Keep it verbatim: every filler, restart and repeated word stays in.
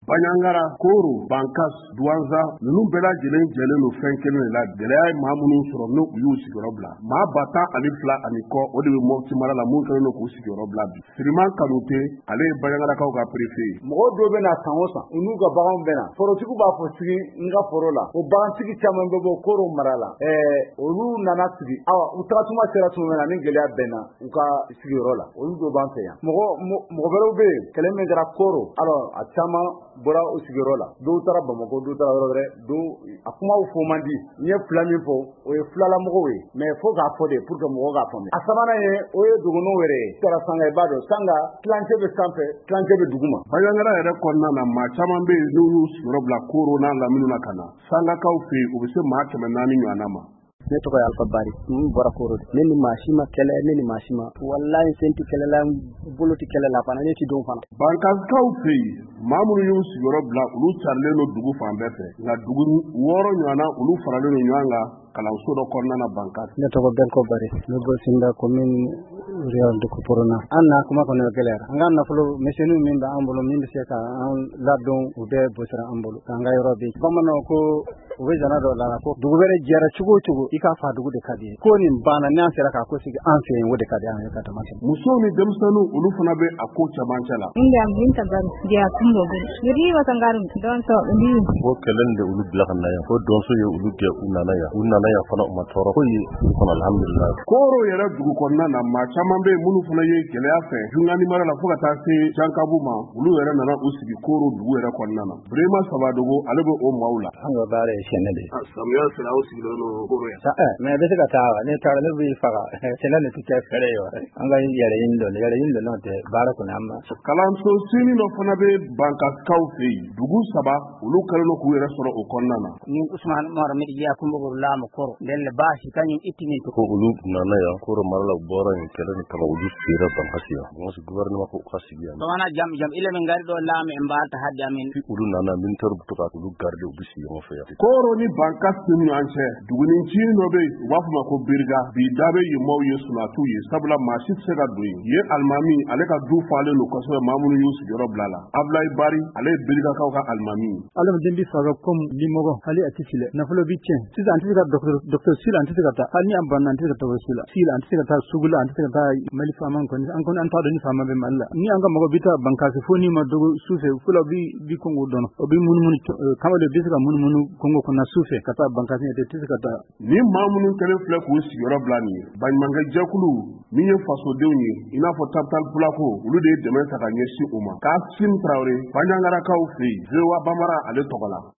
Banyangara, Koro, Bankas, Douanza, ninnu bɛɛ lajɛlen jɛlen don fɛn kelen de la. Gɛlɛya ye maa minnu sɔrɔ n'u y'u sigiyɔrɔ bila. Maa ba tan ani fila ani kɔ o de bɛ Mopti mara la mun kɛlen don k'u sigiyɔrɔ bila bi. Siriman Kanute ale ye Baɲangarakaw ka préfet ye. Mɔgɔ dɔw bɛ na san o san u n'u ka baganw bɛ na. Forotigiw b'a fɔ sigi n ka foro la. O bagantigi caman bɛ bɔ Koro mara la. Ɛɛ olu nana sigi. Awa u tagatuma sera tuma min na ni gɛlɛya bɛnna u ka sigiyɔrɔ la. Olu dɔw b'an fɛ yan. Mɔgɔ mɔgɔ wɛrɛw bɛ yen kɛlɛ min kɛra Koro. Alors a caman bɔra o sigiyɔrɔ la. Dɔw taara Bamako, dɔw taara yɔrɔ wɛrɛ, dɔw a kumaw fɔ man di. N ye fila min fɔ o ye filalamɔgɔw ye mais fo k'a fɔ de pour que mɔgɔw k'a faamuya. A sabanan ye o ye dogoniw yɛrɛ ye. Taara Sanga i b'a dɔn Sanga tilancɛ bɛ sanfɛ tilancɛ bɛ duguma. Baɲangara yɛrɛ kɔnɔna na maa caman bɛ yen n'u y'u sigiyɔrɔ bila Koro n'a lamini na ka na. Sangakaw fɛ yen u bɛ se maa kɛmɛ naani ɲɔgɔnna ma. Ne tɔgɔ ye Alpha Bari n bɔra Koro ne ni maa si ma kɛlɛ ne ni maa si ma wallahi sen tɛ kɛlɛ la bolo tɛ kɛlɛ la fana ne tɛ don fana. Bankasikaw fɛ yen maa minnu y'u sigiyɔrɔ bila olu carilen don dugu fan bɛɛ fɛ nka dugu wɔɔrɔ ɲɔgɔnna olu faralen don ɲɔgɔn kan kalanso dɔ kɔnɔna na Bankas. Ne tɔgɔ Benko Bari ne bɔ Sinda commune rurale de Koporona. An na kuma kɔnɔ gɛlɛyara an ka nafolo misɛnninw min bɛ an bolo min bɛ se ka an ladon u bɛɛ bɔsira an bolo k'an ka yɔrɔ bɛ yen. Bamananw ko u bɛ jana dɔ la ko dugu wɛrɛ jɛra cogo o cogo i k'a fa dugu de ka di ye. Ko nin banna n'an sera k'a ko sigi an fɛ yen o de ka di an ye ka tɛmɛ. Musow ni denmisɛnninw olu fana bɛ a ko cɛmancɛ la. Inda Binta Bari ya kumbo bari. Yiri wa sangarum don so ndi. Ko kelen de ulu bila kana ya. Ko don so ye ulu ke u nana ya. U nana ya fana ma tɔɔrɔ ko ye fana alhamdulillah. Koro yɛrɛ dugu kɔnɔna na maa caman bɛ minnu fana ye gɛlɛya fɛ jungani mara la fo ka taa se Jankabu ma olu yɛrɛ nana u sigi Koro dugu yɛrɛ kɔnɔna na. Brema Sabadogo ale bɛ o maaw la. An ka baara ye sɛnɛ de. Samiya sera aw sigilen don Koro yan. Mais bɛ se ka taa ne taara ne b'i faga sɛnɛ de tɛ kɛ fɛrɛ ye wa. An ka yɛrɛ ɲini dɔn yɛrɛ ɲini dɔn tɛ baara kɔnɔ an ma. Kalanso sini dɔ fana bɛ Bankasikaw fɛ yen dugu saba olu kɛlen don k'u yɛrɛ sɔrɔ o kɔnɔna na. Ni Usman Mara mi ya kumbo la mu Koro den le baasi kan yin itini ko ulu nana ya Koro mara la bora ni kɛlɛ ni kama ulu sira Bankasiya. Ngon gouvernement ko ka sigi yan. Bana jam jam ile min gari do la mi mba ta hadda min. Ulu nana min tar buto ka ulu garde ubi si yon fe ya. Koro ni Bankas ni ance duguni ci no be wa fuma ko birga bi dabe yi maw ye sunatu ye sabla mashi sega do ye almami ale ka du fale no ko so mamunu yusu joro blala Ablay Bari ale birga ka ka almami ale den bi faga kom limogo hali atisile na folo bi chen sisa antika doctor doctor sila antika ta ani amban antika to sila sila antika ta sugula antika ta mali fama kon an kon an tawdo ni fama be malla ni anga mago bita Bankasi foni ma dogo sufe fula bi bi kongo dono obi mun mun kamale bisika mun mun kongo kona sufe kata Bankasi ete tisika ta ni mamunu kele fle ko sigoro blani banmanga jakulu ni ye faso denw ye ina fo taptal plako ulu de dɛmɛ ta ka ɲɛsin u ma Kasim Traoré Baɲangarakaw fɛ yen Zewa Bamara ale tɔgɔ la